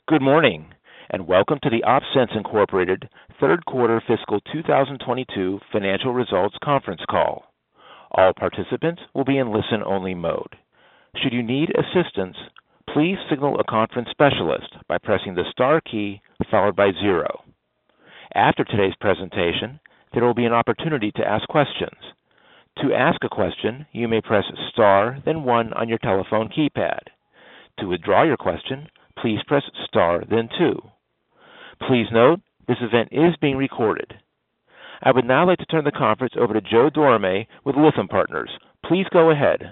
Good morning, and welcome to the OpSens Incorporated third quarter fiscal 2022 financial results conference call. All participants will be in listen-only mode. Should you need assistance, please signal a conference specialist by pressing the star key followed by 0. After today's presentation, there will be an opportunity to ask questions. To ask a question, you may press star, then 1 on your telephone keypad. To withdraw your question, please press star, then 2. Please note, this event is being recorded. I would now like to turn the conference over to Joe Dorame with Lytham Partners. Please go ahead.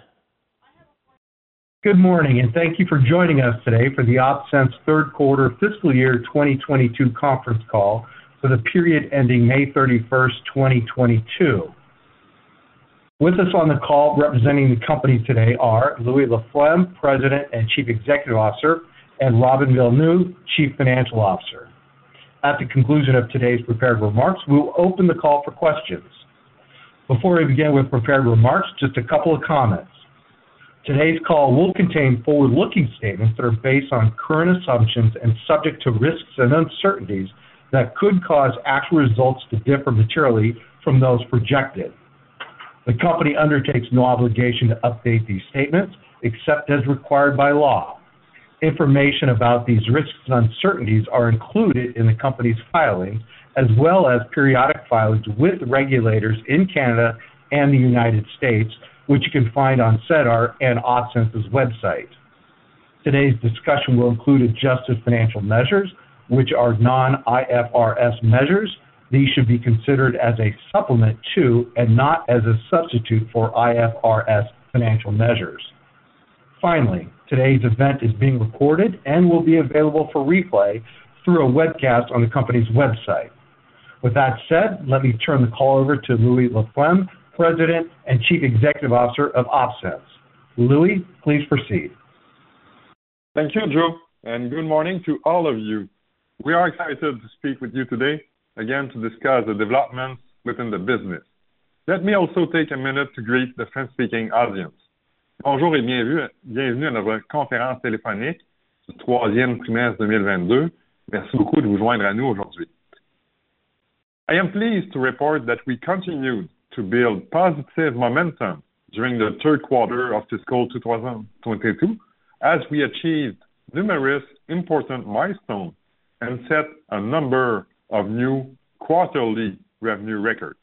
Good morning, and thank you for joining us today for the OpSens third quarter fiscal year 2022 conference call for the period ending May 31st, 2022. With us on the call representing the company today are Louis Laflamme, President and Chief Executive Officer, and Robin Villeneuve, Chief Financial Officer. At the conclusion of today's prepared remarks, we will open the call for questions. Before we begin with prepared remarks, just a couple of comments. Today's call will contain forward-looking statements that are based on current assumptions and subject to risks and uncertainties that could cause actual results to differ materially from those projected. The company undertakes no obligation to update these statements except as required by law. Information about these risks and uncertainties are included in the company's filings, as well as periodic filings with regulators in Canada and the United States, which you can find on SEDAR and OpSens' website. Today's discussion will include adjusted financial measures, which are non-IFRS measures. These should be considered as a supplement to and not as a substitute for IFRS financial measures. Finally, today's event is being recorded and will be available for replay through a webcast on the company's website. With that said, let me turn the call over to Louis Laflamme, President and Chief Executive Officer of OpSens. Louis, please proceed. Thank you, Joe, and good morning to all of you. We are excited to speak with you today, again to discuss the developments within the business. Let me also take a minute to greet the French-speaking audience. Bonjour et bienvenue à notre conférence téléphonique du troisième trimestre 2022. Merci beaucoup de vous joindre à nous aujourd'hui. I am pleased to report that we continued to build positive momentum during the third quarter of fiscal 2022 as we achieved numerous important milestones and set a number of new quarterly revenue records.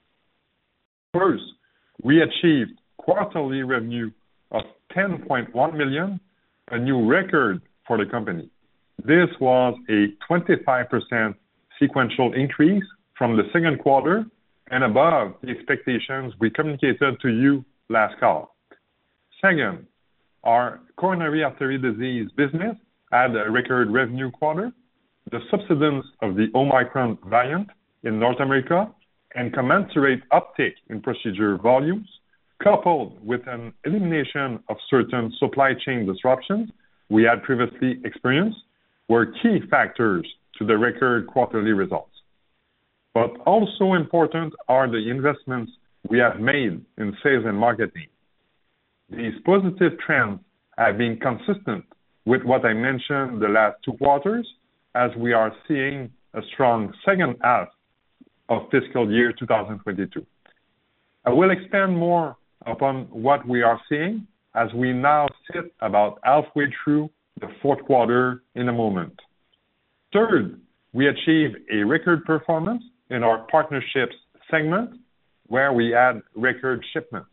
First, we achieved quarterly revenue of $10.1 million, a new record for the company. This was a 25% sequential increase from the second quarter and above the expectations we communicated to you last call. Second, our coronary artery disease business had a record revenue quarter. The subsidence of the Omicron variant in North America and commensurate uptick in procedure volumes, coupled with an elimination of certain supply chain disruptions we had previously experienced, were key factors to the record quarterly results. But also important are the investments we have made in sales and marketing. These positive trends have been consistent with what I mentioned the last 2 quarters, as we are seeing a strong second half of fiscal year 2022. I will expand more upon what we are seeing as we now sit about halfway through the fourth quarter in a moment. Third, we achieved a record performance in our partnerships segment where we had record shipments.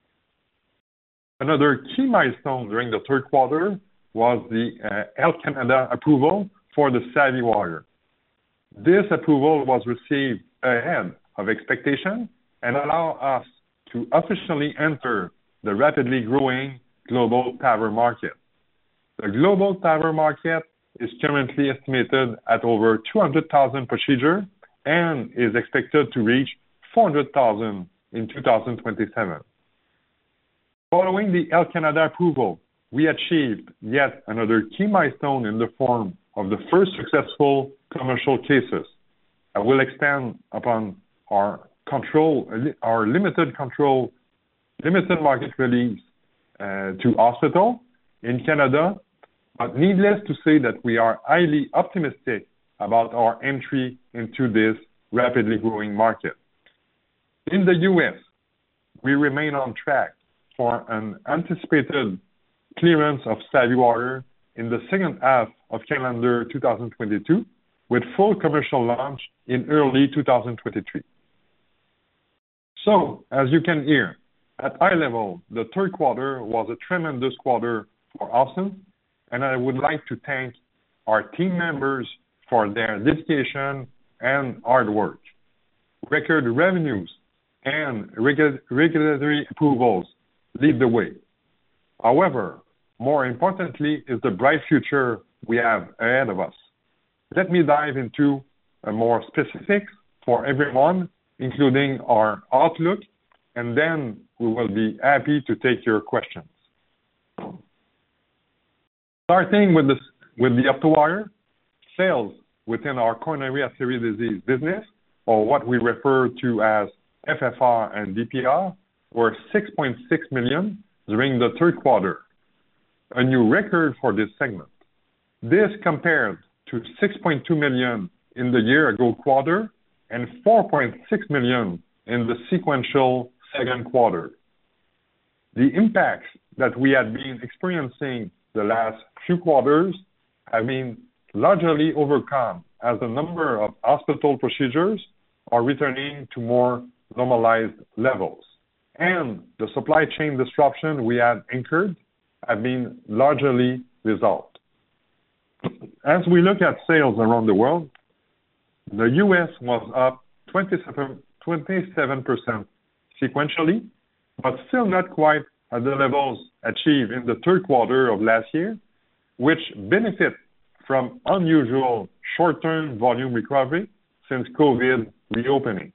Another key milestone during the third quarter was the Health Canada approval for the SavvyWire. This approval was received ahead of expectation and allow us to officially enter the rapidly growing global TAVR market. The global TAVR market is currently estimated at over 200,000 procedures and is expected to reach 400,000 in 2027. Following the Health Canada approval, we achieved yet another key milestone in the form of the first successful commercial cases. I will expand upon our limited market release to hospital in Canada But needless to say that we are highly optimistic about our entry into this rapidly growing market. In the U.S., we remain on track for an anticipated clearance of SavvyWater in the second half of calendar 2022, with full commercial launch in early 2023. So, as you can hear, at high level, the third quarter was a tremendous quarter for Opsens, and I would like to thank our team members for their dedication and hard work. Record revenues and regulatory approvals lead the way. However, more importantly is the bright future we have ahead of us. Let me dive into more specifics for everyone, including our outlook, and then we will be happy to take your questions. Starting with the OptoWire, sales within our coronary artery disease business, or what we refer to as FFR and DPR, were $6.6 million during the third quarter, a new record for this segment. This compared to $6.2 million in the year-ago quarter and $4.6 million in the sequential second quarter. The impacts that we had been experiencing the last few quarters have been largely overcome as the number of hospital procedures are returning to more normalized levels, and the supply chain disruption we had incurred have been largely resolved. As we look at sales around the world, the U.S. was up 27% sequentially, but still not quite at the levels achieved in the third quarter of last year, which benefit from unusual short-term volume recovery since COVID reopening.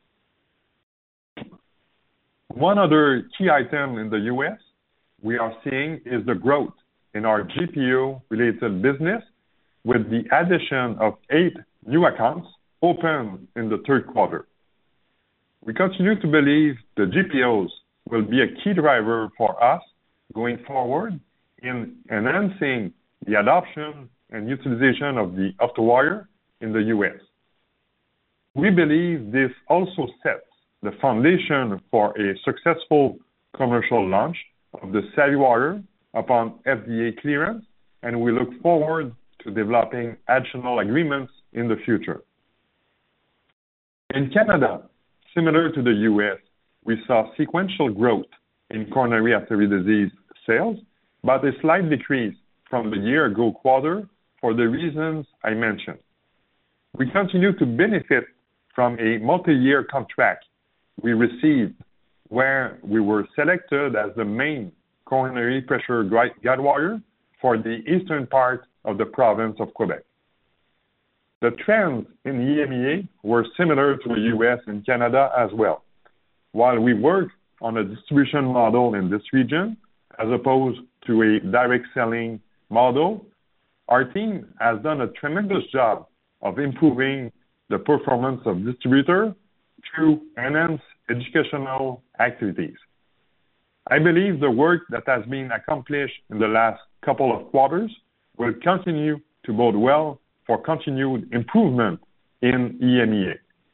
One other key item in the U.S. we are seeing is the growth in our GPO-related business with the addition of 8 new accounts opened in the third quarter. We continue to believe the GPOs will be a key driver for us going forward in enhancing the adoption and utilization of the OptoWire in the U.S. We believe this also sets the foundation for a successful commercial launch of the SavvyWater upon FDA clearance, and we look forward to developing additional agreements in the future. In Canada, similar to the U.S., we saw sequential growth in coronary artery disease sales, but a slight decrease from the year-ago quarter for the reasons I mentioned. We continue to benefit from a multi-year contract we received where we were selected as the main coronary pressure guide wire for the eastern part of the province of Quebec. The trends in EMEA were similar to the U.S. and Canada as well. While we work on a distribution model in this region, as opposed to a direct selling model, our team has done a tremendous job of improving the performance of distributors through enhanced educational activities. I believe the work that has been accomplished in the last couple of quarters will continue to bode well for continued improvement in EMEA.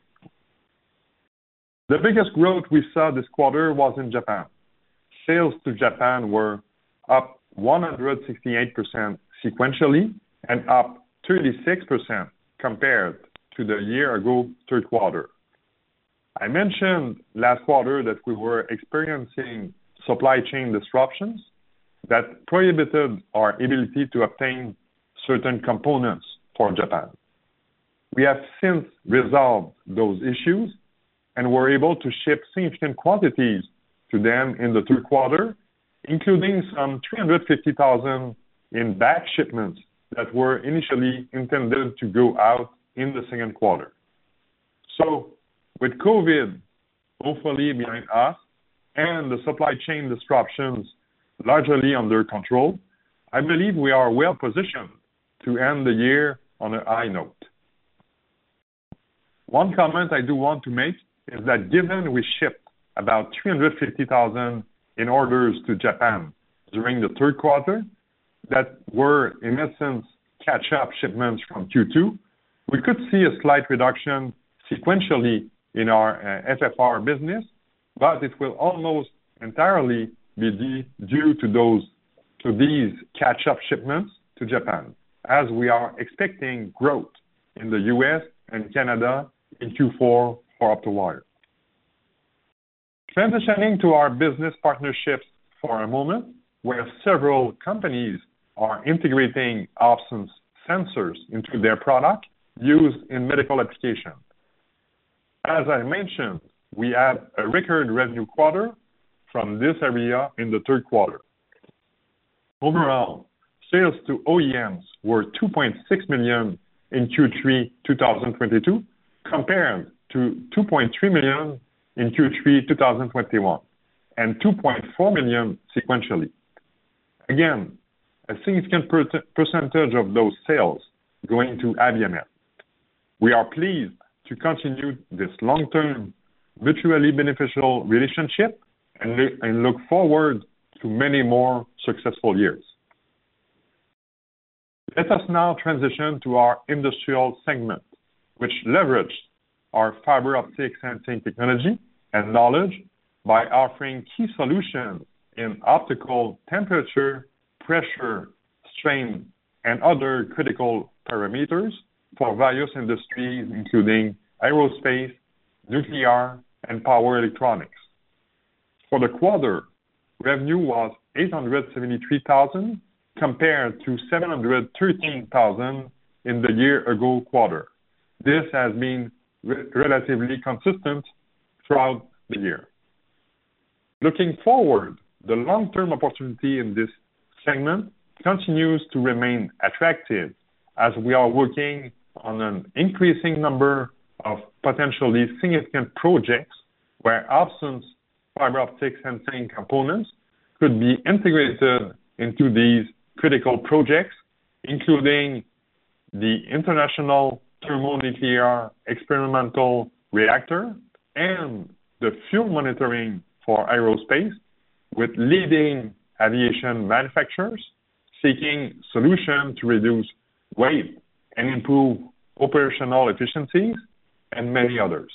The biggest growth we saw this quarter was in Japan. Sales to Japan were up 168% sequentially and up 36% compared to the year-ago third quarter. I mentioned last quarter that we were experiencing supply chain disruptions that prohibited our ability to obtain certain components for Japan. We have since resolved those issues and were able to ship significant quantities to them in the third quarter, including some 350,000 in back shipments that were initially intended to go out in the second quarter. So, with COVID hopefully behind us and the supply chain disruptions largely under control, I believe we are well positioned to end the year on a high note. One comment I do want to make is that given we shipped about 350,000 in orders to Japan during the third quarter, that were, in essence, catch-up shipments from Q2, we could see a slight reduction sequentially in our FFR business, but it will almost entirely be due to these catch-up shipments to Japan, as we are expecting growth in the U.S. and Canada in Q4 for OptoWire. Transitioning to our business partnerships for a moment, where several companies are integrating Opsens sensors into their product used in medical applications. As I mentioned, we had a record revenue quarter from this area in the third quarter. Overall, sales to OEMs were $2.6 million in Q3 2022, compared to $2.3 million in Q3 2021, and $2.4 million sequentially. Again, a significant percentage of those sales going to Abiomed. We are pleased to continue this long-term, mutually beneficial relationship and look forward to many more successful years. Let us now transition to our industrial segment, which leveraged our fiber optic sensing technology and knowledge by offering key solutions in optical temperature, pressure, strain, and other critical parameters for various industries, including aerospace, nuclear, and power electronics. For the quarter, revenue was $873,000 compared to $713,000 in the year-ago quarter. This has been relatively consistent throughout the year. Looking forward, the long-term opportunity in this segment continues to remain attractive as we are working on an increasing number of potentially significant projects where Opsens fiber optic sensing components could be integrated into these critical projects, including the International Thermonuclear Experimental Reactor and the fuel monitoring for aerospace, with leading aviation manufacturers seeking solutions to reduce weight and improve operational efficiencies, and many others.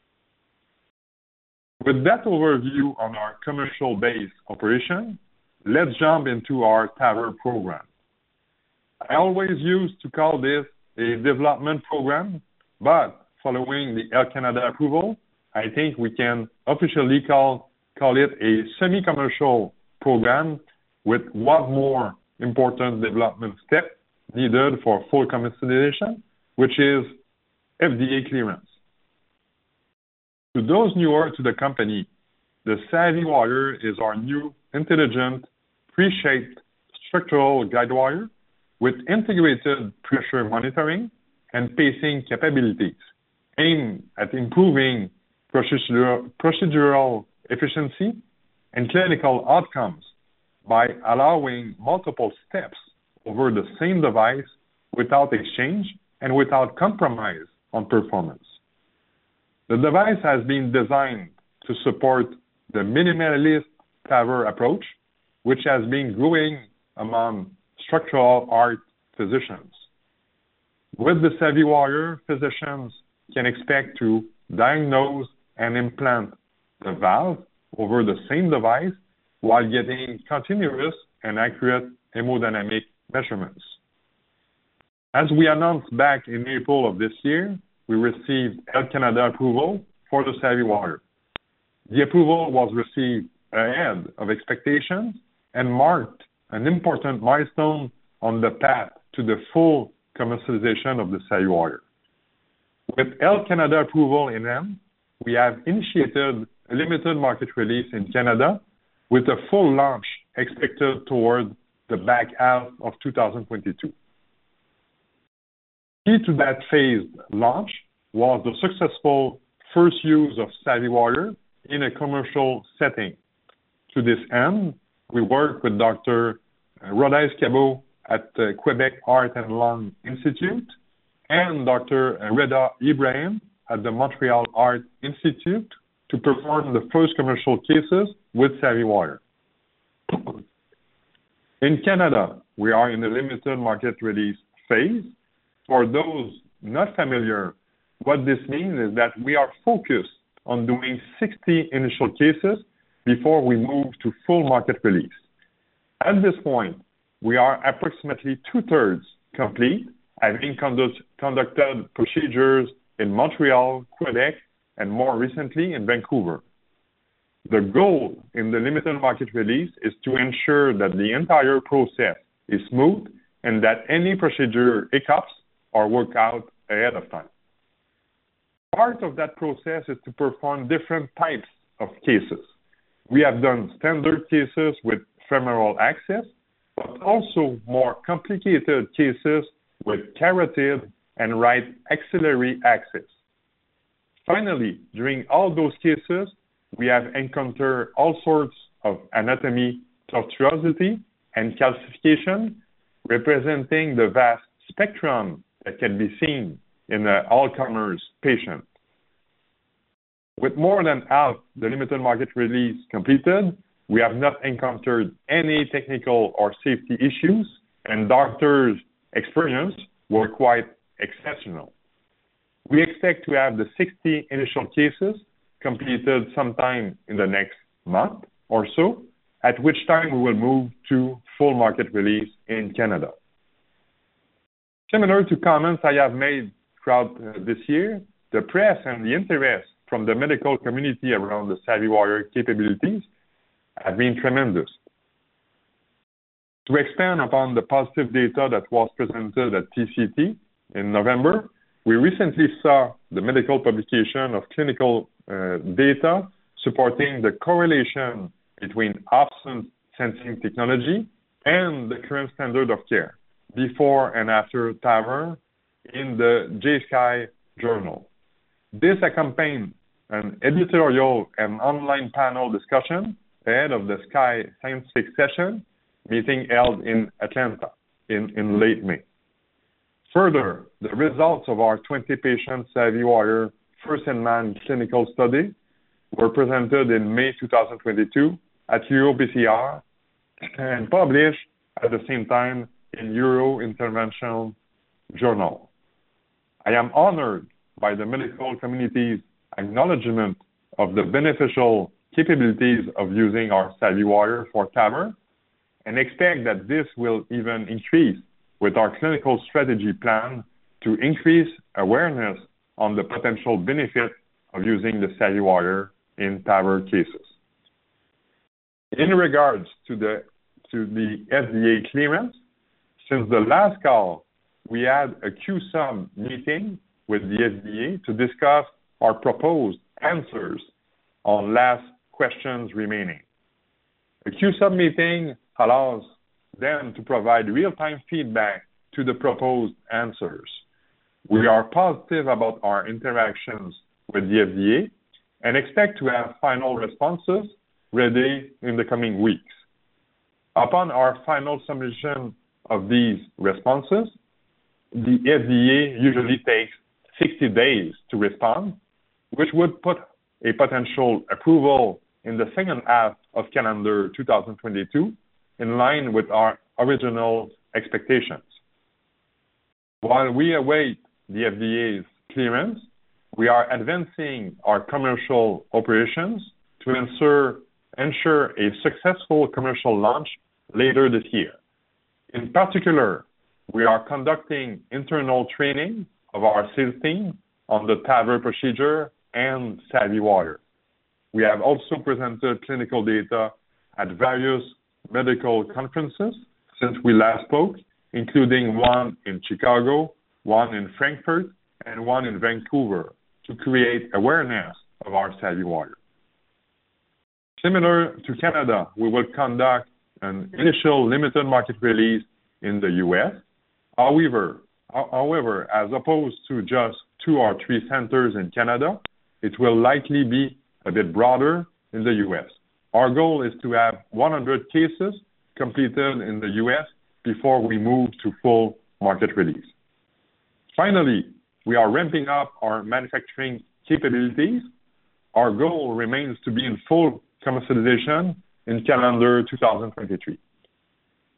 With that overview on our commercial-based operation, let's jump into our TAVR program. I always used to call this a development program, but following the Health Canada approval, I think we can officially call it a semi-commercial program with one more important development step needed for full commercialization, which is FDA clearance. To those newer to the company, the SavvyWire is our new intelligent, pre-shaped structural guide wire with integrated pressure monitoring and pacing capabilities, aimed at improving procedural efficiency and clinical outcomes by allowing multiple steps over the same device without exchange and without compromise on performance. The device has been designed to support the minimalist TAVR approach, which has been growing among structural heart physicians. With the SavvyWire, physicians can expect to diagnose and implant the valve over the same device while getting continuous and accurate hemodynamic measurements. As we announced back in April of this year, we received Health Canada approval for the SavvyWire. The approval was received ahead of expectations and marked an important milestone on the path to the full commercialization of the SavvyWire. With Health Canada approval in hand, we have initiated a limited market release in Canada with a full launch expected toward the back half of 2022. Key to that phased launch was the successful first use of SavvyWire in a commercial setting. To this end, we worked with Dr. Rodez-Cabot at the Quebec Heart and Lung Institute and Dr. Reda Ibrahim at the Montreal Heart Institute to perform the first commercial cases with SavvyWire. In Canada, we are in the limited market release phase. For those not familiar, what this means is that we are focused on doing 60 initial cases before we move to full market release. At this point, we are approximately two-thirds complete, having conducted procedures in Montreal, Quebec, and more recently in Vancouver. The goal in the limited market release is to ensure that the entire process is smooth and that any procedure hiccups are worked out ahead of time. Part of that process is to perform different types of cases. We have done standard cases with femoral access, but also more complicated cases with carotid and right axillary access. Finally, during all those cases, we have encountered all sorts of anatomy, tortuosity, and calcification, representing the vast spectrum that can be seen in an all-comers patient. With more than half the limited market release completed, we have not encountered any technical or safety issues, and doctors' experience were quite exceptional. We expect to have the 60 initial cases completed sometime in the next month or so, at which time we will move to full market release in Canada. Similar to comments I have made throughout this year, the press and the interest from the medical community around the SavvyWire capabilities have been tremendous. To expand upon the positive data that was presented at TCT in November, we recently saw the medical publication of clinical data supporting the correlation between Opsens sensing technology and the current standard of care before and after TAVR in the JSCAI journal. This accompanied an editorial and online panel discussion ahead of the SCAI Scientific Session meeting held in Atlanta in late May. Further, the results of our 20-patient SavvyWire first-in-man clinical study were presented in May 2022 at EuroPCR and published at the same time in Euro-Interventional Journal. I am honored by the medical community's acknowledgement of the beneficial capabilities of using our SavvyWire for TAVR and expect that this will even increase with our clinical strategy plan to increase awareness on the potential benefit of using the SavvyWire in TAVR cases. In regards to the FDA clearance, since the last call, we had a Q-Sub meeting with the FDA to discuss our proposed answers on last questions remaining. A Q-Sub meeting allows them to provide real-time feedback to the proposed answers. We are positive about our interactions with the FDA and expect to have final responses ready in the coming weeks. Upon our final submission of these responses, the FDA usually takes 60 days to respond, which would put a potential approval in the second half of calendar 2022 in line with our original expectations. While we await the FDA's clearance, we are advancing our commercial operations to ensure a successful commercial launch later this year. In particular, we are conducting internal training of our sales team on the TAVR procedure and SavvyWire. We have also presented clinical data at various medical conferences since we last spoke, including one in Chicago, one in Frankfurt, and one in Vancouver, to create awareness of our SavvyWire. Similar to Canada, we will conduct an initial limited market release in the U.S. However, as opposed to just 2 or 3 centers in Canada, it will likely be a bit broader in the U.S. Our goal is to have 100 cases completed in the U.S. before we move to full market release. Finally, we are ramping up our manufacturing capabilities. Our goal remains to be in full commercialization in calendar 2023.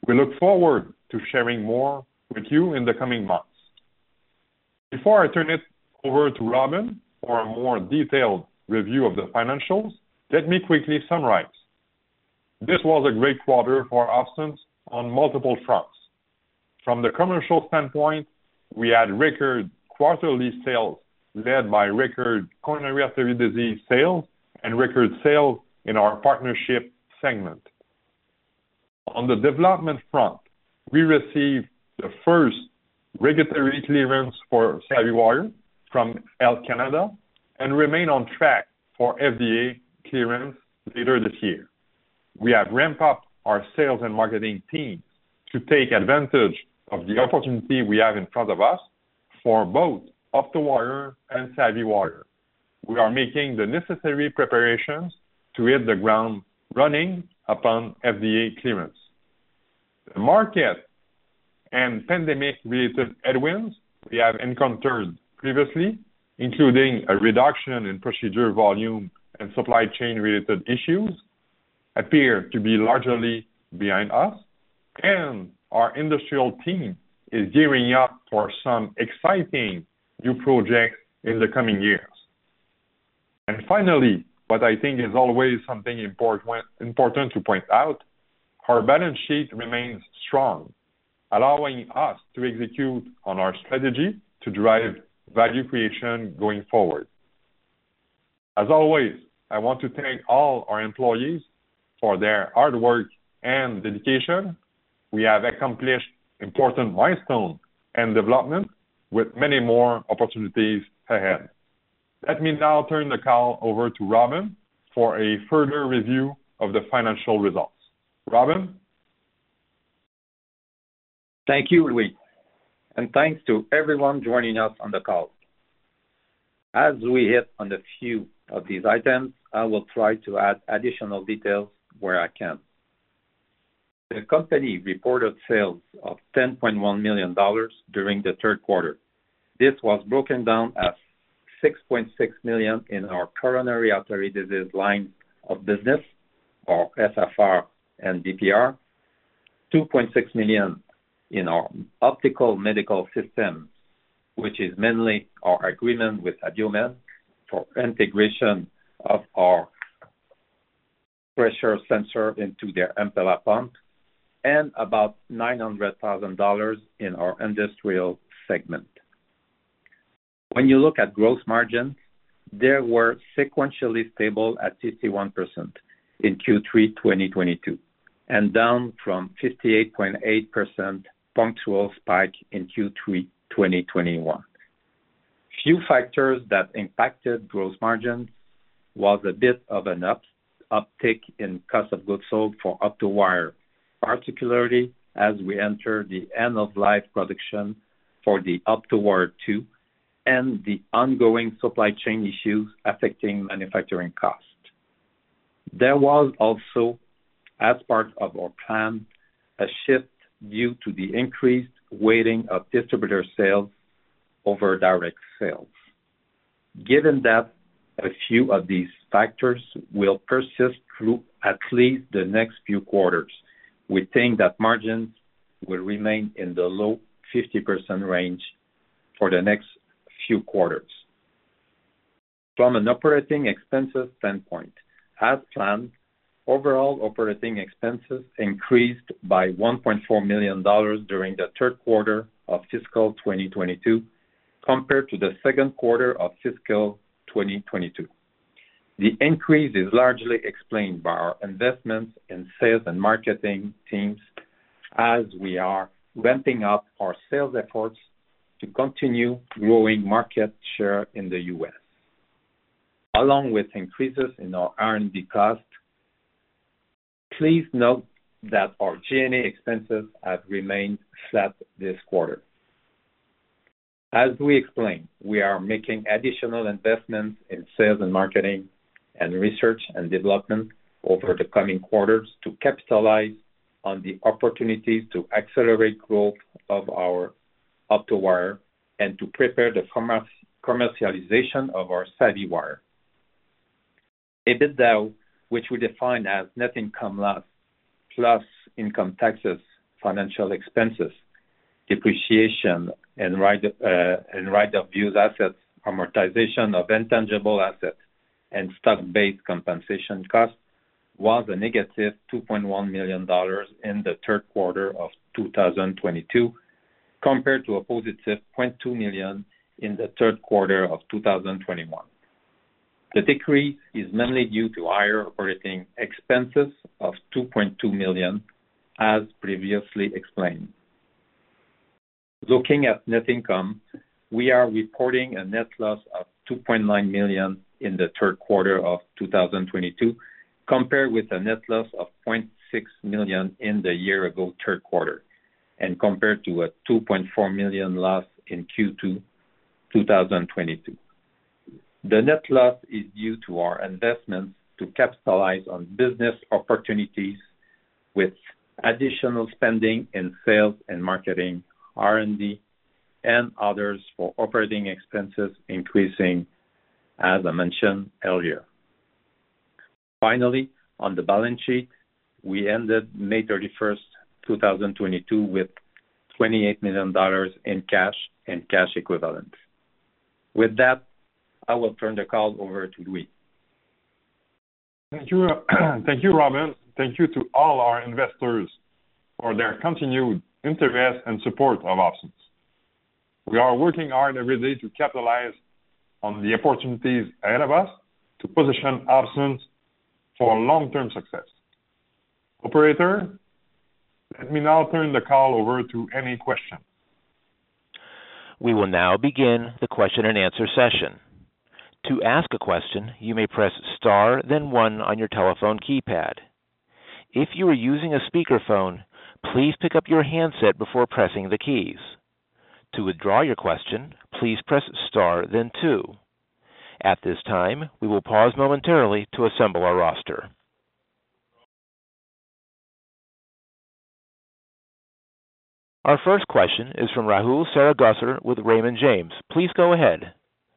We look forward to sharing more with you in the coming months. Before I turn it over to Robin for a more detailed review of the financials, let me quickly summarize. This was a great quarter for Opsens on multiple fronts. From the commercial standpoint, we had record quarterly sales led by record coronary artery disease sales and record sales in our partnership segment. On the development front, we received the first regulatory clearance for SavvyWire from Health Canada and remain on track for FDA clearance later this year. We have ramped up our sales and marketing teams to take advantage of the opportunity we have in front of us for both OptoWire and SavvyWire. We are making the necessary preparations to hit the ground running upon FDA clearance. The market and pandemic-related headwinds we have encountered previously, including a reduction in procedure volume and supply chain-related issues, appear to be largely behind us, and our industrial team is gearing up for some exciting new projects in the coming years. And finally, what I think is always something important to point out, our balance sheet remains strong, allowing us to execute on our strategy to drive value creation going forward. As always, I want to thank all our employees for their hard work and dedication. We have accomplished important milestones and development with many more opportunities ahead. Let me now turn the call over to Robin for a further review of the financial results. Robin? Thank you, Louis, and thanks to everyone joining us on the call. As we hit on a few of these items, I will try to add additional details where I can. The company reported sales of $10.1 million during the third quarter. This was broken down as $6.6 million in our coronary artery disease line of business, or SFR and DPR, $2.6 million in our optical medical systems, which is mainly our agreement with Abiomed for integration of our pressure sensor into their Impella pump, and about $900,000 in our industrial segment. When you look at gross margins, they were sequentially stable at 51% in Q3 2022, and down from 58.8% punctual spike in Q3 2021. Few factors that impacted gross margins was a bit of an uptick in cost of goods sold for OptoWire, particularly as we enter the end-of-life production for the OptoWire 2 and the ongoing supply chain issues affecting manufacturing costs. There was also, as part of our plan, a shift due to the increased weighting of distributor sales over direct sales. Given that a few of these factors will persist through at least the next few quarters, we think that margins will remain in the low 50% range for the next few quarters. From an operating expenses standpoint, as planned, overall operating expenses increased by $1.4 million during the third quarter of fiscal 2022 compared to the second quarter of fiscal 2022. The increase is largely explained by our investments in sales and marketing teams as we are ramping up our sales efforts to continue growing market share in the U.S., along with increases in our R&D costs. Please note that our G&A expenses have remained flat this quarter. As we explained, we are making additional investments in sales and marketing and research and development over the coming quarters to capitalize on the opportunities to accelerate growth of our OptoWire and to prepare the commercialization of our SavvyWire. EBITDA, which we define as net income loss plus income taxes financial expenses, depreciation and right-of-use assets, amortization of intangible assets, and stock-based compensation costs was a negative $2.1 million in the third quarter of 2022, compared to a positive $0.2 million in the third quarter of 2021. The decrease is mainly due to higher operating expenses of $2.2 million, as previously explained. Looking at net income, we are reporting a net loss of $2.9 million in the third quarter of 2022, compared with a net loss of $0.6 million in the year-ago third quarter, and compared to a $2.4 million loss in Q2 2022. The net loss is due to our investments to capitalize on business opportunities with additional spending in sales and marketing, R&D, and others for operating expenses increasing, as I mentioned earlier. Finally, on the balance sheet, we ended May 31st, 2022 with $28 million in cash and cash equivalents. With that, I will turn the call over to Louis. Thank you, Robin. Thank you to all our investors for their continued interest and support of Opsens. We are working hard every day to capitalize on the opportunities ahead of us to position Opsens for long-term success. Operator, let me now turn the call over to any questions. We will now begin the question and answer session. To ask a question, you may press star, then one on your telephone keypad. If you are using a speakerphone, please pick up your handset before pressing the keys. To withdraw your question, please press star, then two. At this time, we will pause momentarily to assemble our roster. Our first question is from Rahul Sarugaser with Raymond James. Please go ahead.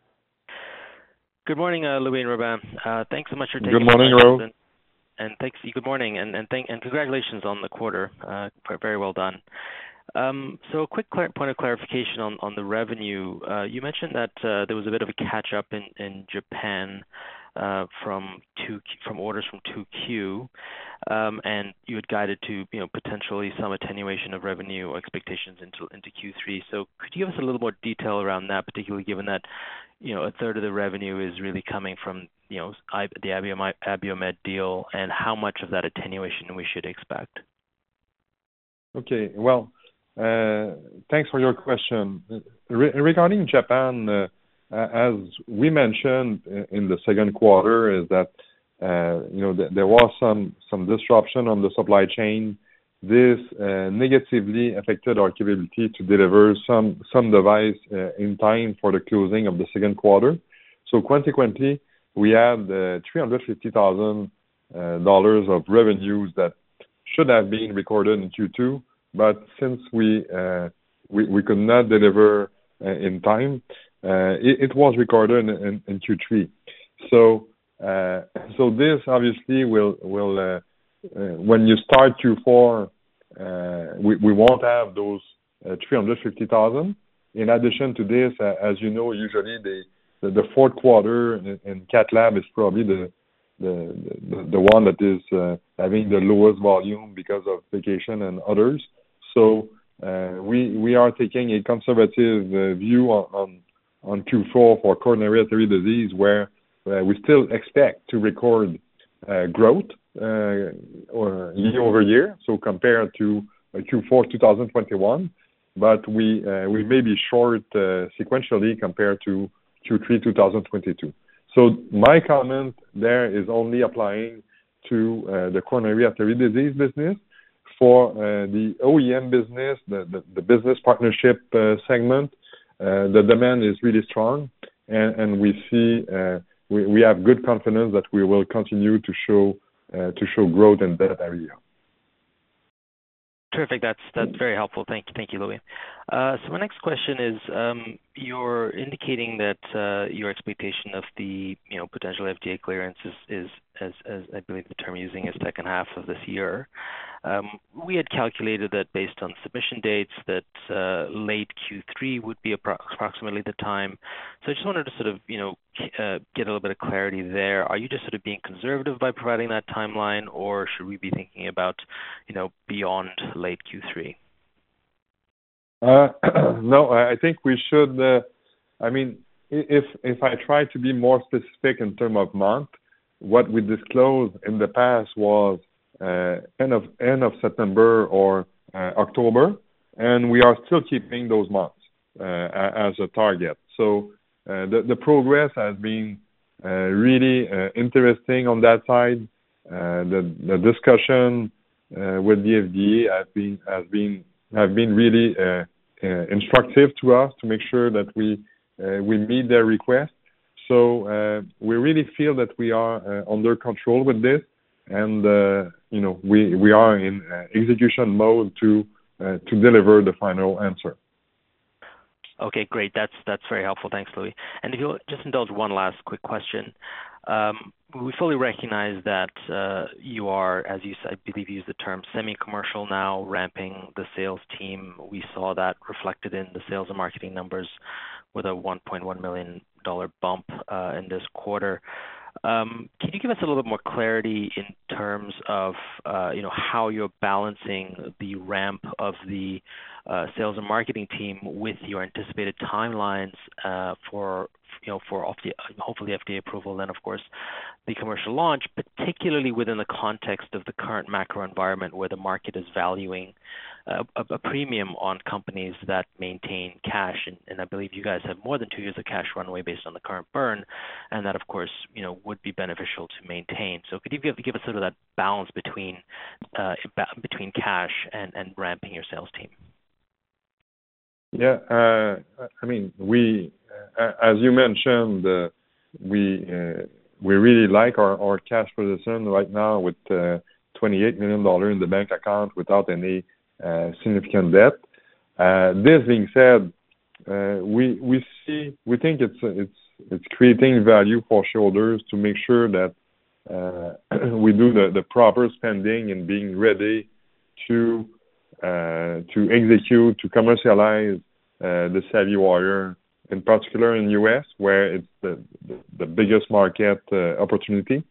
Good morning, Louis and Robin. Thanks so much for taking Good morning, Rahul. And thanks. Good morning, and congratulations on the quarter. Very well done. So a quick point of clarification on the revenue. You mentioned that there was a bit of a catch up in Japan from orders from 2Q, and you had guided to potentially some attenuation of revenue expectations into Q3. So could you give us a little more detail around that, particularly given that a third of the revenue is really coming from the Abiomed deal, and how much of that attenuation we should expect? Okay, well, thanks for your question. Regarding Japan, as we mentioned in the second quarter, is that there was some disruption on the supply chain. This negatively affected our capability to deliver some device in time for the closing of the second quarter. So consequently, we had $350,000 of revenues that should have been recorded in Q2, but since we could not deliver in time, it was recorded in Q3. So this obviously will when you start Q4, we won't have those $350,000. In addition to this, as you know, usually the fourth quarter in Cath Lab is probably the one that is having the lowest volume because of vacation and others. So we are taking a conservative view on Q4 for coronary artery disease, where we still expect to record growth or year over year, so compared to Q4 2021, but we may be short sequentially compared to Q3 2022. So my comment there is only applying to the coronary artery disease business. For the OEM business, the business partnership segment, the demand is really strong, and we see we have good confidence that we will continue to show growth in that area. Terrific. That's very helpful. Thank you, Louis. So my next question is, you're indicating that your expectation of the potential FDA clearance is as I believe the term you're using is second half of this year. We had calculated that based on submission dates that late Q3 would be approximately the time. So I just wanted to sort of get a little bit of clarity there. Are you just sort of being conservative by providing that timeline, or should we be thinking about beyond late Q3? No, I think we should. If I try to be more specific in terms of month, what we disclosed in the past was end of September or October, and we are still keeping those months as a target. So the progress has been really interesting on that side. The discussion with the FDA have been really instructive to us to make sure that we meet their request. So we really feel that we are under control with this, and we are in execution mode to deliver the final answer. Okay, great. That's very helpful. Thanks, Louis. And if you'll just indulge one last quick question. We fully recognize that you are, as you said, I believe you used the term semi-commercial now, ramping the sales team. We saw that reflected in the sales and marketing numbers with a $1.1 million bump in this quarter. Can you give us a little bit more clarity in terms of how you're balancing the ramp of the sales and marketing team with your anticipated timelines for hopefully FDA approval, and of course the commercial launch, particularly within the context of the current macro environment where the market is valuing a premium on companies that maintain cash, and I believe you guys have more than 2 years of cash runway based on the current burn, and that of course would be beneficial to maintain. So could you give us sort of that balance between cash and ramping your sales team? Yeah, we, as you mentioned, we really like our cash position right now with $28 million in the bank account without any significant debt. This being said, we think it's creating value for shareholders to make sure that we do the proper spending and being ready to execute, to commercialize the SavvyWire, in particular in the U.S., where it's the biggest market opportunity.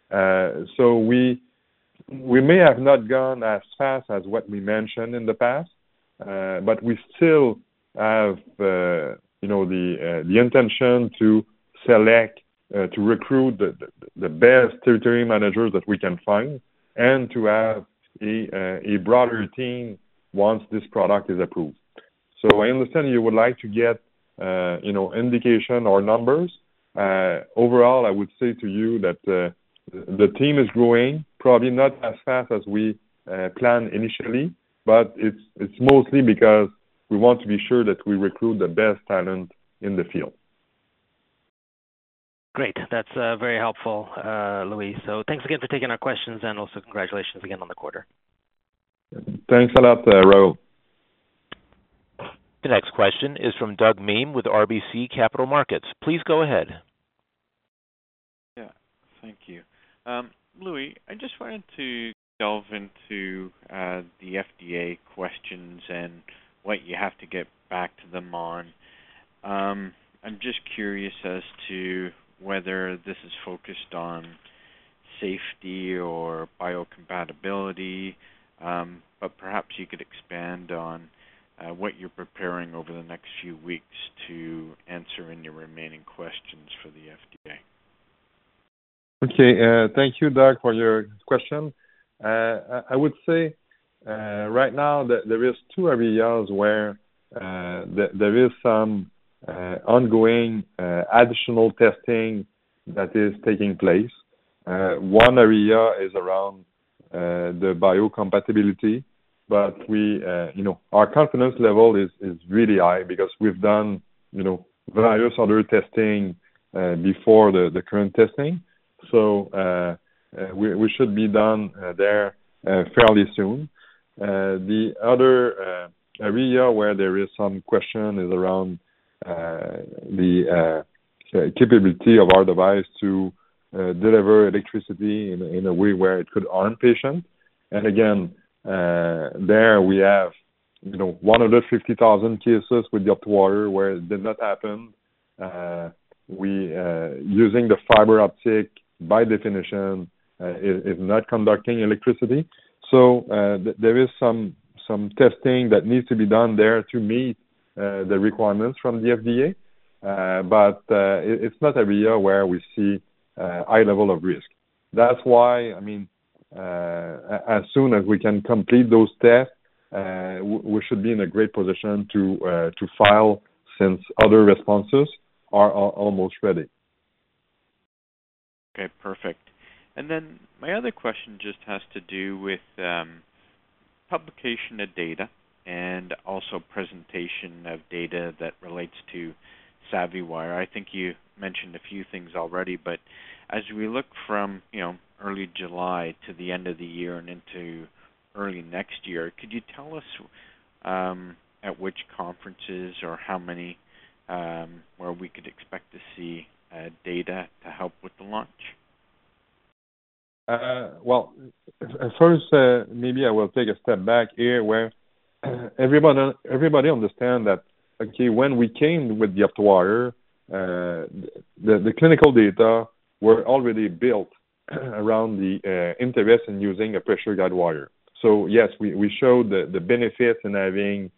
So we may have not gone as fast as what we mentioned in the past, but we still have the intention to select, to recruit the best territory managers that we can find, and to have a broader team once this product is approved. So I understand you would like to get indication or numbers. Overall, I would say to you that the team is growing, probably not as fast as we planned initially, but it's mostly because we want to be sure that we recruit the best talent in the field. Great. That's very helpful, Louis. So thanks again for taking our questions, and also congratulations again on the quarter. Thanks a lot, Rahul. The next question is from Doug Miehm with RBC Capital Markets. Please go ahead. Yeah, thank you. Louis, I just wanted to delve into the FDA questions and what you have to get back to them on. I'm just curious as to whether this is focused on safety or biocompatibility, but perhaps you could expand on what you're preparing over the next few weeks to answer any remaining questions for the FDA. Okay, thank you, Doug, for your question. I would say right now that there is 2 areas where there is some ongoing additional testing that is taking place. One area is around the biocompatibility, but we, our confidence level is really high because we've done, various other testing before the current testing. So we should be done there fairly soon. The other area where there is some question is around the capability of our device to deliver electricity in a way where it could harm patients. And again, there we have 150,000 cases with the OptiWater where it did not happen. Using the fiber optic by definition is not conducting electricity. So there is some testing that needs to be done there to meet the requirements from the FDA. But it's not an area where we see high level of risk. That's why, as soon as we can complete those tests, we should be in a great position to file, since other responses are almost ready. Okay, perfect. And then my other question just has to do with publication of data and also presentation of data that relates to SavvyWire. I think you mentioned a few things already, but as we look from early July to the end of the year and into early next year, could you tell us at which conferences or how many where we could expect to see data to help with the launch? Well, first, maybe I will take a step back here where everybody understand that, okay, when we came with the OptiWater, the clinical data were already built around the interest in using a pressure guide wire. So yes, we showed the benefits in having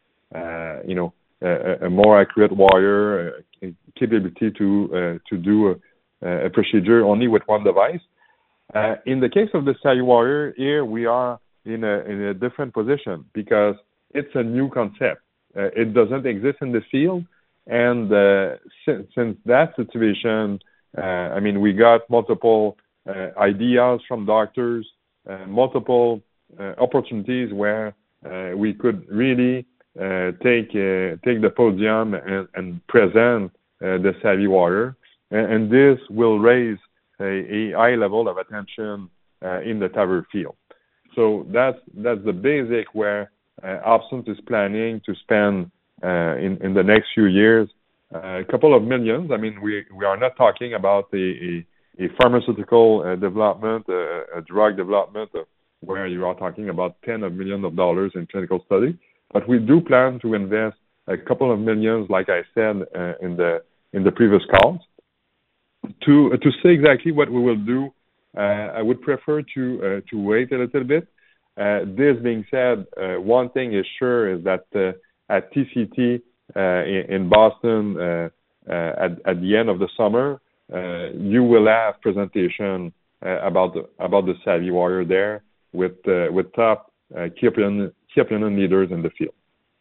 a more accurate wire, capability to do a procedure only with one device. In the case of the SavvyWire, here we are in a different position because it's a new concept. It doesn't exist in the field, and since that situation, we got multiple ideas from doctors, multiple opportunities where we could really take the podium and present the SavvyWire, and this will raise a high level of attention in the TAVR field. So that's the basic where OpSens is planning to spend in the next few years a couple of millions. We are not talking about a pharmaceutical development, a drug development where you are talking about tens of millions of dollars in clinical study, but we do plan to invest a couple of millions, like I said in the previous calls. To say exactly what we will do, I would prefer to wait a little bit. This being said, one thing is sure is that at TCT in Boston at the end of the summer, you will have presentation about the SavvyWire there with top key opinion leaders in the field.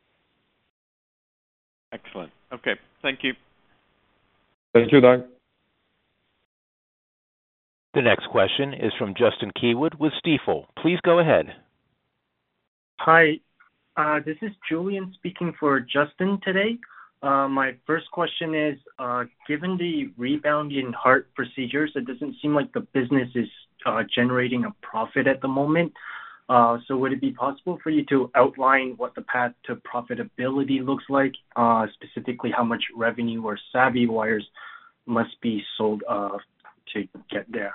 Excellent. Okay, thank you. Thank you, Doug. The next question is from Justin Keywood with Stifel. Please go ahead. Hi, this is Julian speaking for Justin today. My first question is, given the rebound in heart procedures, it doesn't seem like the business is generating a profit at the moment. So would it be possible for you to outline what the path to profitability looks like, specifically how much revenue or SavvyWires must be sold to get there?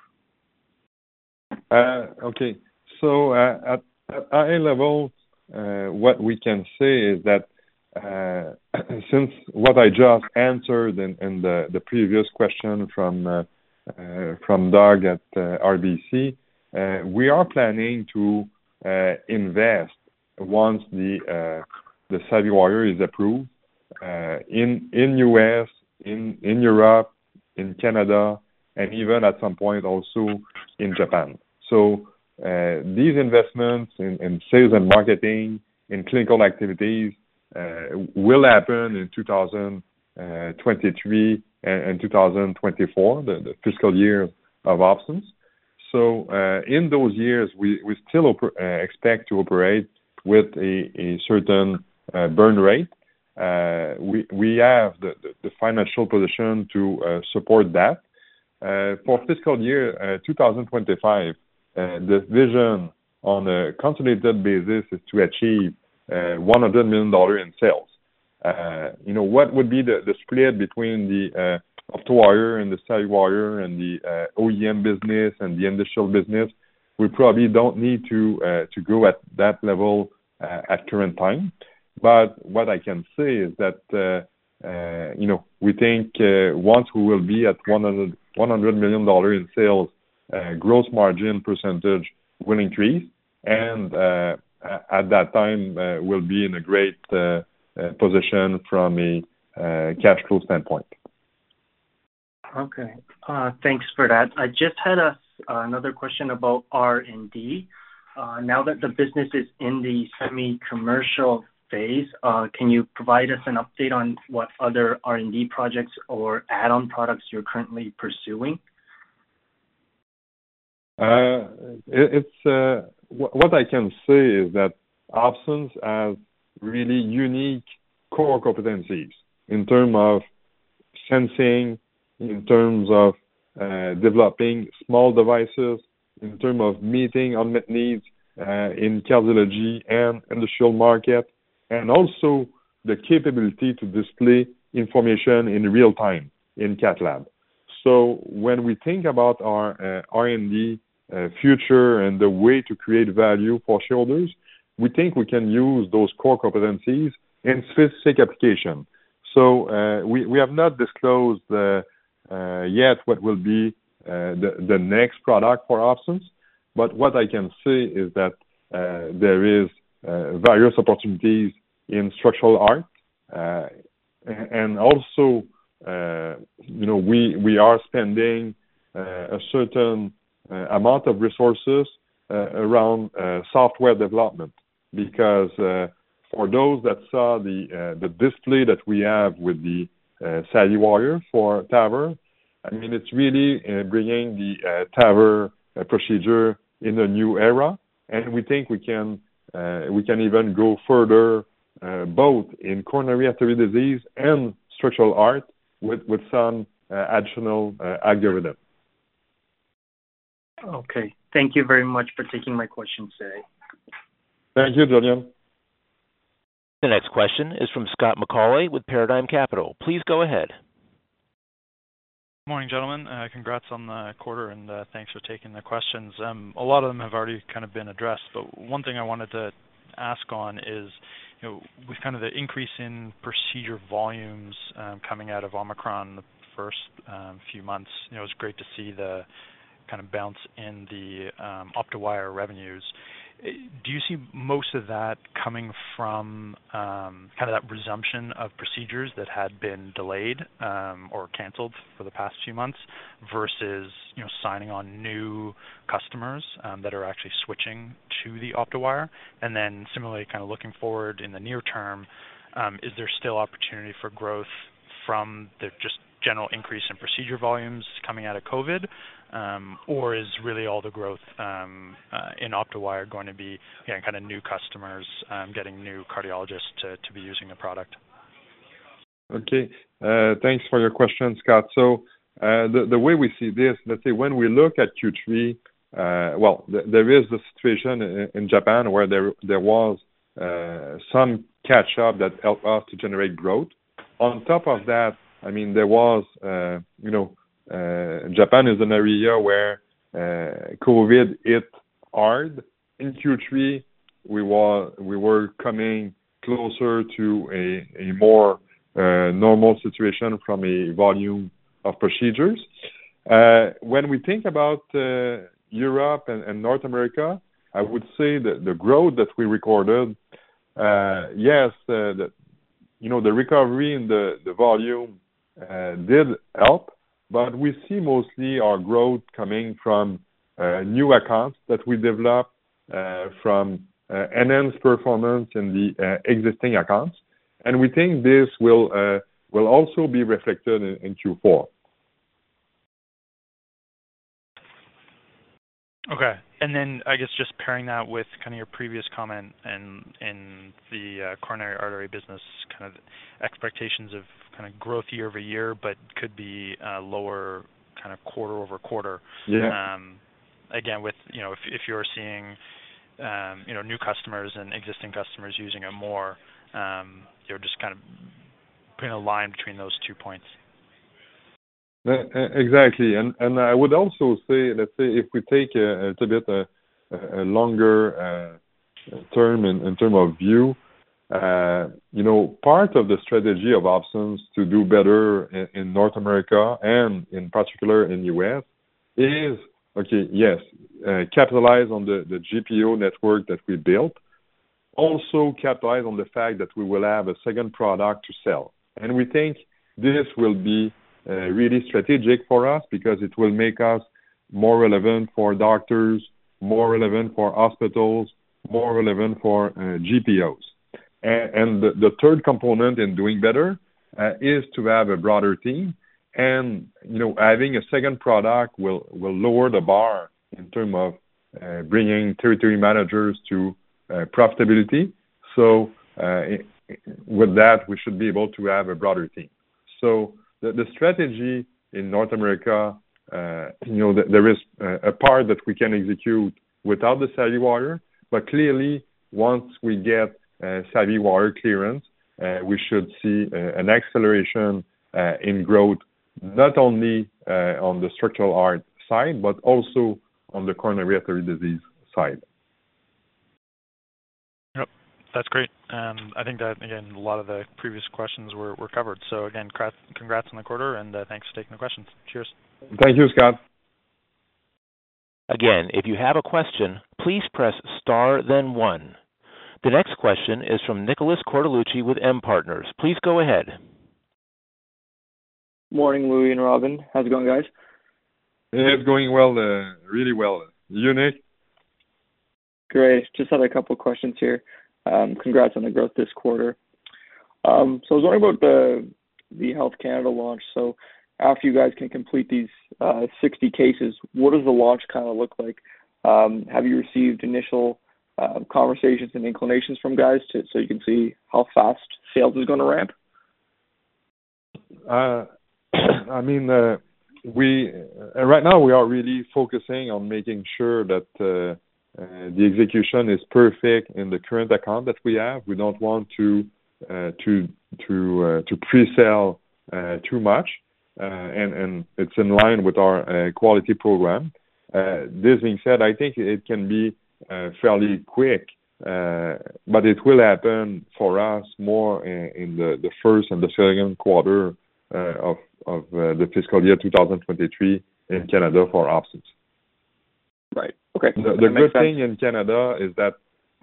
Okay. So at high level, what we can say is that since what I just answered in the previous question from Doug at RBC, we are planning to invest once the SavvyWire is approved in US, in Europe, in Canada, and even at some point also in Japan. So these investments in sales and marketing, in clinical activities, will happen in 2023 and 2024, the fiscal year of OpSens. So in those years, we still expect to operate with a certain burn rate. We have the financial position to support that. For fiscal year 2025, the vision on a consolidated basis is to achieve $100 million in sales. What would be the split between the OptoWire and the SavvyWire and the OEM business and the industrial business? We probably don't need to go at that level at current time. But what I can say is that we think once we will be at $100 million in sales, gross margin percentage will increase, and at that time we'll be in a great position from a cash flow standpoint. Okay. Thanks for that. I just had another question about R&D. Now that the business is in the semi-commercial phase, can you provide us an update on what other R&D projects or add-on products you're currently pursuing? What I can say is that Opsens has really unique core competencies in terms of sensing, in terms of developing small devices, in terms of meeting unmet needs in cardiology and industrial market, and also the capability to display information in real time in cath lab. So when we think about our R&D future and the way to create value for shareholders, we think we can use those core competencies in specific application. So we have not disclosed yet what will be the next product for Opsens, but what I can say is that there is various opportunities in structural art, and also we are spending a certain amount of resources around software development, because for those that saw the display that we have with the SavvyWire for TAVR, I mean, it's really bringing the TAVR procedure in a new era, and we think we can even go further both in coronary artery disease and structural art with some additional algorithm. Okay. Thank you very much for taking my questions today. Thank you, Julian. The next question is from Scott McAuley with Paradigm Capital. Please go ahead. Morning, gentlemen. Congrats on the quarter, and thanks for taking the questions. A lot of them have already kind of been addressed, but one thing I wanted to ask on is, with kind of the increase in procedure volumes coming out of Omicron the first few months, it was great to see the kind of bounce in the OptoWire revenues. Do you see most of that coming from kind of that resumption of procedures that had been delayed or canceled for the past few months versus signing on new customers that are actually switching to the OptoWire? And then similarly, kind of looking forward in the near term, is there still opportunity for growth from the just general increase in procedure volumes coming out of COVID, or is really all the growth in OptoWire going to be kind of new customers, getting new cardiologists to be using the product? Okay. Thanks for your question, Scott. So the way we see this, let's say when we look at Q3, there is the situation in Japan where there was some catch-up that helped us to generate growth. On top of that, I mean, there was, Japan is an area where COVID hit hard. In Q3, we were coming closer to a more normal situation from a volume of procedures. When we think about Europe and North America, I would say that the growth that we recorded, yes, the recovery in the volume did help, but we see mostly our growth coming from new accounts that we developed from enhanced performance in the existing accounts, and we think this will also be reflected in Q4. Okay. And then I guess just pairing that with kind of your previous comment and in the coronary artery business, kind of expectations of kind of growth year over year, but could be lower kind of quarter over quarter. Yeah. Again, with if you're seeing new customers and existing customers using it more. Just kind of putting a line between those 2 points. Exactly, and I would also say, let's say, if we take a little bit a longer term in term of view, part of the strategy of Opsens to do better in North America and in particular in US is, capitalize on the GPO network that we built. Also capitalize on the fact that we will have a second product to sell. And we think this will be really strategic for us because it will make us more relevant for doctors, more relevant for hospitals, more relevant for GPOs. And the third component in doing better is to have a broader team. And, having a second product will lower the bar in terms of bringing territory managers to profitability. So with that, we should be able to have a broader team. So the strategy in North America, there is a part that we can execute without the SavvyWire, but clearly once we get SavvyWire clearance, we should see an acceleration in growth, not only on the structural heart side, but also on the coronary artery disease side. Yep, that's great. I think that, again, a lot of the previous questions were covered. So, again, congrats on the quarter, and thanks for taking the questions. Cheers. Thank you, Scott. Again, if you have a question, please press star then one. The next question is from Nicholas Cortellucci with M Partners. Please go ahead. Morning, Louis and Robin. How's it going, guys? It's going well, really well. You, Nick? Great. Just had a couple of questions here. Congrats on the growth this quarter. So I was wondering about the Health Canada launch. So after you guys can complete these 60 cases, what does the launch kind of look like? Have you received initial conversations and inclinations from guys so you can see how fast sales is going to ramp? We right now we are really focusing on making sure that the execution is perfect in the current account that we have. We don't want to pre-sell too much, and it's in line with our quality program. This being said, I think it can be fairly quick, but it will happen for us more in the first and the second quarter of the fiscal year 2023 in Canada for Opsens. Right. Okay. The good thing in Canada is that,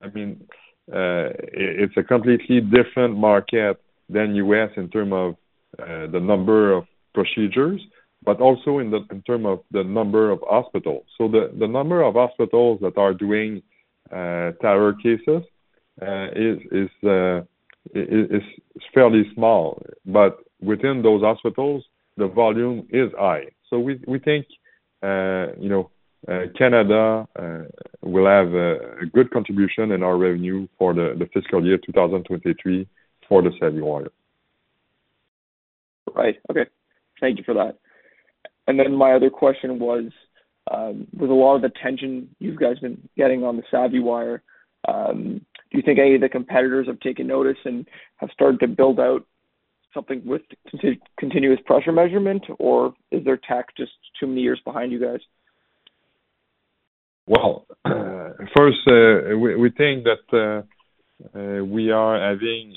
it's a completely different market than US in terms of the number of procedures, but also in terms of the number of hospitals. So the number of hospitals that are doing TAVR cases is fairly small, but within those hospitals, the volume is high. So we think, Canada will have a good contribution in our revenue for the fiscal year 2023 for the SavvyWire. Right. Okay. Thank you for that. And then my other question was, with a lot of the attention you guys been getting on the SavvyWire, do you think any of the competitors have taken notice and have started to build out something with continuous pressure measurement, or is their tech just too many years behind you guys? Well, first, we think that we are having,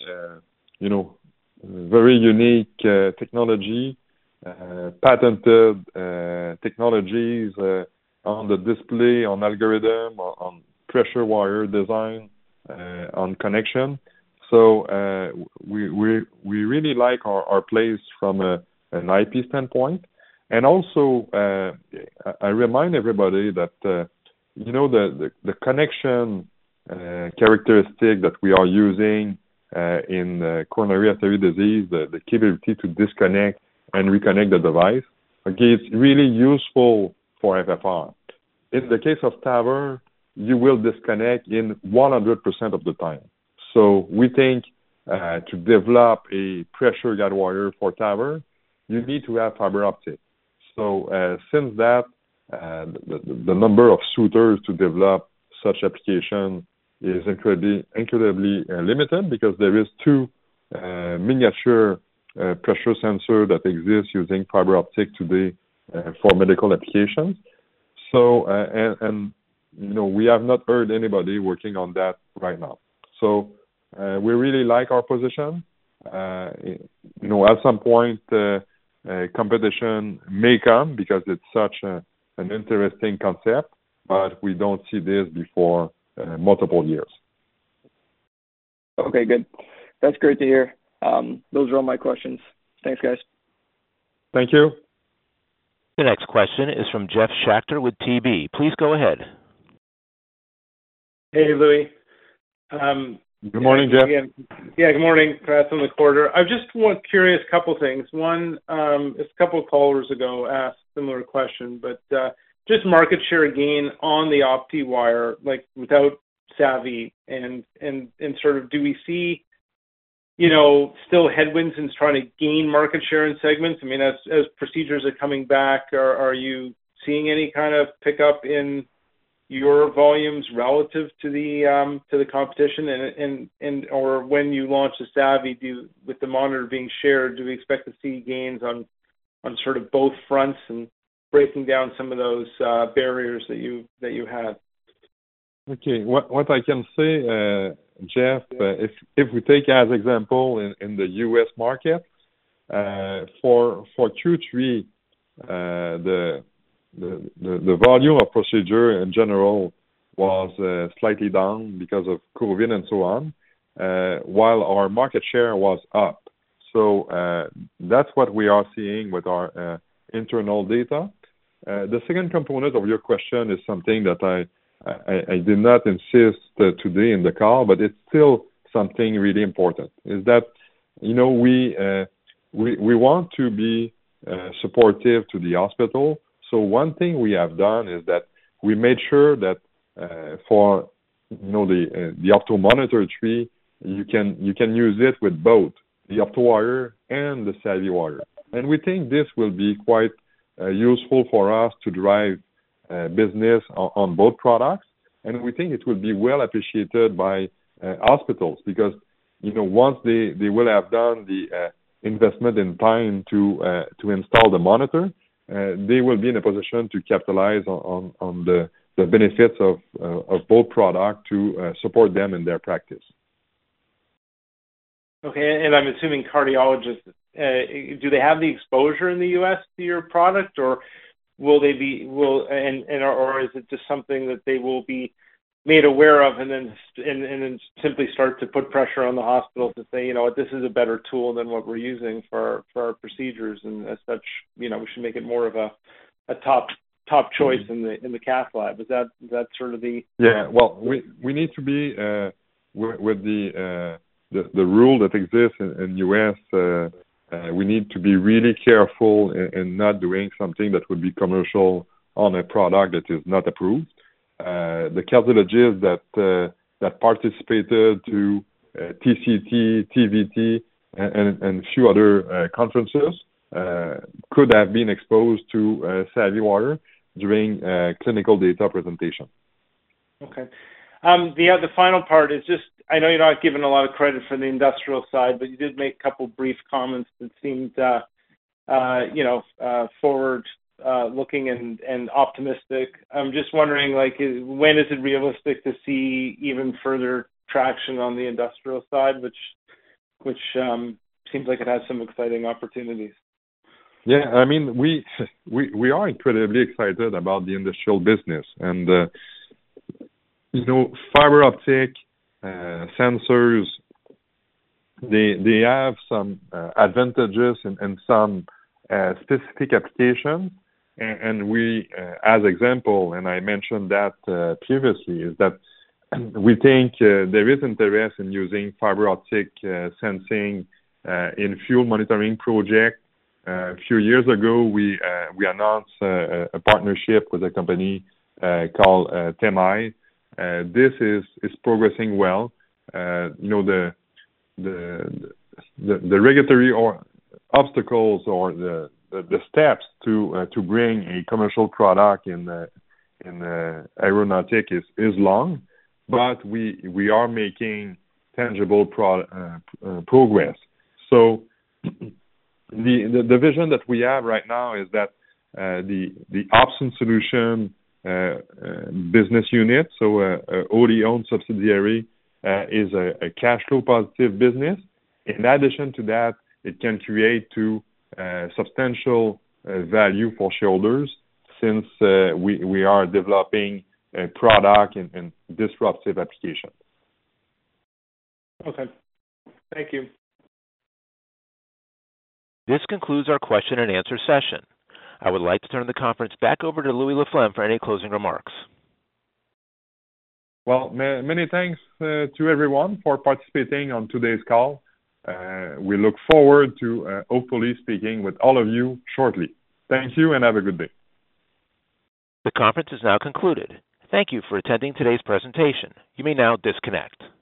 very unique technology, patented technologies on the display, on algorithm, on pressure wire design, on connection. So we really like our place from an IP standpoint. And also, I remind everybody that, the connection characteristic that we are using in coronary artery disease, the capability to disconnect and reconnect the device, it's really useful for FFR. In the case of TAVR, you will disconnect in 100% of the time. So we think to develop a pressure guide wire for TAVR, you need to have fiber optic. So since that, the number of suitors to develop such application is incredibly limited because there is two miniature pressure sensor that exists using fiber optic today for medical applications. So, and we have not heard anybody working on that right now. So, we really like our position. At some point, competition may come because it's such an interesting concept, but we don't see this before multiple years. Okay, good. That's great to hear. Those are all my questions. Thanks, guys. Thank you. The next question is from Jeff Schachter with TB. Please go ahead. Hey, Louis. Good morning, Jeff. Yeah, good morning. Congrats on the quarter. I just curious, couple things. One, a couple of callers ago asked a similar question, but just market share gain on the OptiWire, like without Savvy, and sort of do we see, still headwinds in trying to gain market share in segments? I mean, as procedures are coming back, are you seeing any kind of pickup in your volumes relative to the competition, and or when you launch the Savvy, with the monitor being shared, do we expect to see gains on sort of both fronts and breaking down some of those barriers that you had? Okay, what I can say, Jeff, if we take as example in the U.S. market, for Q3, the volume of procedure in general was slightly down because of COVID and so on, while our market share was up. So that's what we are seeing with our internal data. The second component of your question is something that I did not insist today in the call, but it's still something really important, is that, we want to be supportive to the hospital. So one thing we have done is that we made sure that for the Opto Monitor 3, you can use it with both the OptoWire and the SavvyWire, and we think this will be quite useful for us to drive business on both products, and we think it will be well appreciated by hospitals because once they will have done the investment in time to install the monitor, they will be in a position to capitalize on the benefits of both products to support them in their practice. Okay, and I'm assuming cardiologists, do they have the exposure in the U.S. to your product, or or is it just something that they will be made aware of and then simply start to put pressure on the hospital to say, this is a better tool than what we're using for our procedures, and as such, we should make it more of a top choice in the cath lab. Is that sort of the? Yeah, well, we need to be with the rule that exists in U.S. We need to be really careful in not doing something that would be commercial on a product that is not approved. The cardiologists that participated to TCT, TVT, and a few other conferences could have been exposed to SavvyWire during clinical data presentation. Okay. The final part is just, I know you're not giving a lot of credit for the industrial side, but you did make a couple brief comments that seemed, forward looking and optimistic. I'm just wondering, when is it realistic to see even further traction on the industrial side, which seems like it has some exciting opportunities? Yeah, I mean, we are incredibly excited about the industrial business, and fiber optic sensors, they have some advantages in some specific applications, and we, as example, and I mentioned that previously, is that we think there is interest in using fiber optic sensing in fuel monitoring project. A few years ago, we announced a partnership with a company called TEMI. This is progressing well. The regulatory obstacles or the steps to bring a commercial product in aeronautic is long, but we are making tangible progress. So the vision that we have right now is that the Option Solution business unit, so a wholly owned subsidiary, is a cash flow positive business. In addition to that, it can create substantial value for shareholders since we are developing a product in disruptive applications. Okay. Thank you. This concludes our question and answer session. I would like to turn the conference back over to Louis Laflamme for any closing remarks. Well, many thanks to everyone for participating on today's call. We look forward to hopefully speaking with all of you shortly. Thank you and have a good day. The conference is now concluded. Thank you for attending today's presentation. You may now disconnect.